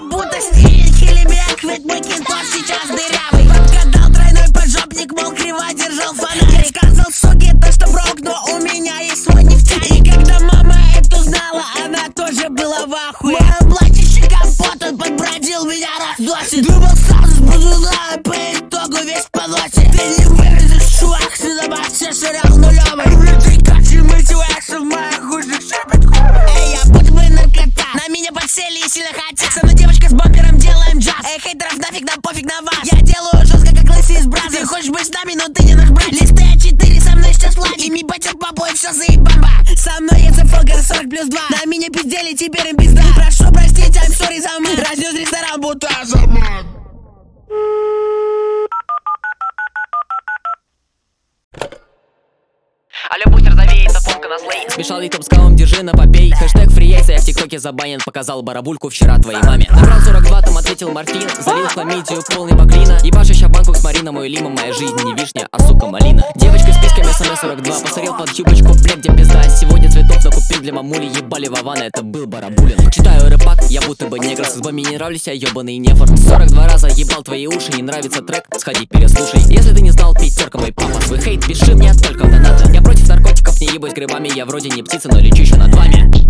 будто Стивен Хилебек, ведь мой кентор сейчас дырявый. Подгадал тройной поджопник, мол, криво держал фонарь. Сказал суке то, что брок, но у меня есть свой нефтяник. И когда мама это узнала, она тоже была в ахуе. Мое платьище капот, он подбродил, меня разносит. Думал, сразу сбудула, по итогу весь в поносе. Ты не вырежешь, чувак, сюда вообще ширал нулевый. Внутри качи мотивация в моих ушах шепот. Эй, я будто бы наркота, на меня подсели и сильно хотят. Со мной девочка с бампером, делаем джаз. Эй, хейтеров нафиг, нам пофиг на вас. Я делаю жестко, как лысый из брата. Ты хочешь быть с нами, но ты не наш брат. Листы А4, со мной сейчас лаки. И мне батер побой, все заебамба. Со мной есть фолгер 40+2. На меня пиздели, теперь им пизда. Прошу простить, I'm sorry за мат. Разнес ресторан, будто замат. Алло, бустер, завеет, запомка на слей. Смешал литом с калом, держи на попей. Хэштег фриейса, я в тиктоке забанен. Показал барабульку вчера твоей маме. Набрал 42, там ответил морфин. Залил хламидию, полный баклина. Ебашуща банку с Марином и Лимом. Моя жизнь не вишня, а сука малина. Девочка с писками СМС-42. Посмотрел под юбочку, блин, где пизда. Сегодня цветов накупил для мамули. Ебали Вована, это был барабулин. Читаю рэпак, я будто бы негр. С избами не нравлюсь, я ебаный нефор. 42 раза ебал твои уши. Не нравится трек, сходи переслушай. Если ты не знал, пятерка мой папа. Свой хейт пиши мне только в донаты. Я против наркотиков, не ебусь грибами. Я вроде не птица, но лечу еще над вами.